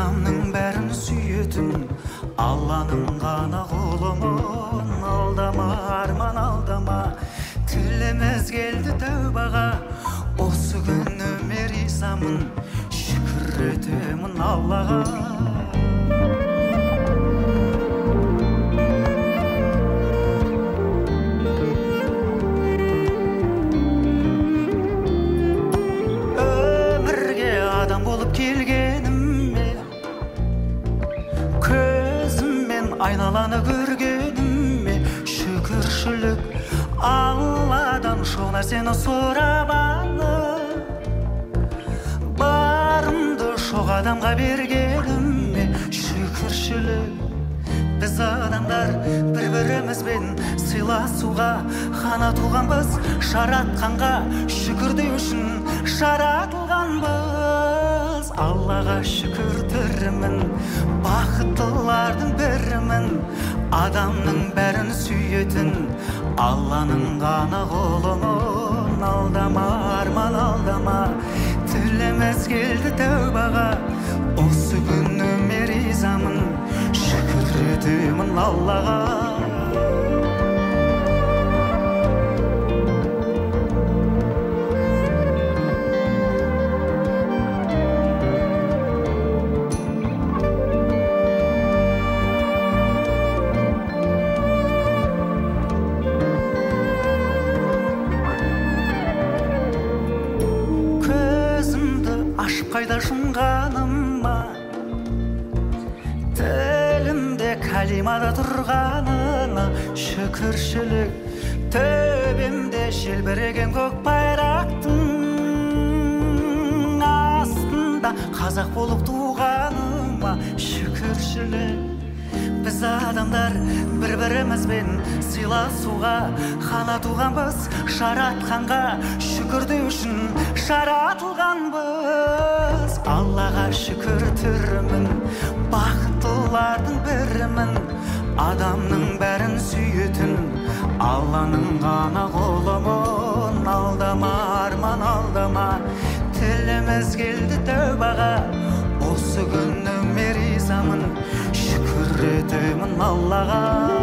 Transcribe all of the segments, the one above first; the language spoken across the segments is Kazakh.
адамның бәрін сүйетін Алланың ғана құлымын. Алдама арман алдама, тіліміз келді тәубаға. Осы күніме ризамын, шүкір етемін Аллаға. Өмірге адам болып келгеніме, көзіммен айналаны көргеніме, шүкіршілік Алладан шо нәрсені сұрабаны. Барымды шоқ адамға бергеніме, шүкіршілік. Біз адамдар бір-бірімізбен сыйласуға ғана туғанбыз, жаратқанға шүкір деу үшін жаратылғанбыз. Аллаға шүкір тірімін, бақыттылардың бірімін. Адамның бәрін сүйетін Алланың ғана құлымын. Алдама арман алдама, тіліміз келді тәубаға. Осы күніме ризамын, шүкір етемін Аллаға. Қайда жұмғаныма, тілімде кәлимада тұрғанына шүкіршілік. Төбемде желбіреген көк байрақтың астында қазақ болып туғаныма шүкіршілік. Біз адамдар бір-бірімізбен сыйласуға ғана туғанбыз, жаратқанға шүкір деу үшін жаратылғанбыз. Аллаға шүкір түрімін, бақыттылардың бірімін. Адамның бәрін сүйетін Алланың ғана құлымын. Алдама арман алдама, тіліміз келді тәубаға. Осы күніме ризамын, шүкір етемін Аллаға.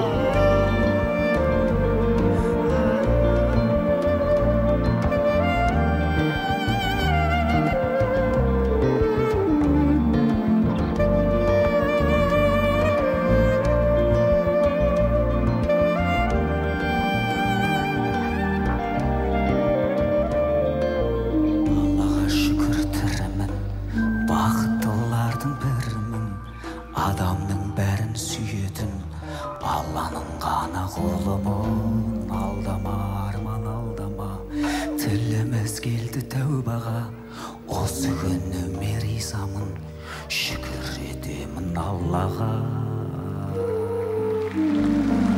Адамның бәрін сүйетін Алланың ғана құлымын. Алдама арман алдама, тіліміз келді тәубаға. Осы күніме ризамын, шүкір етемін Аллаға.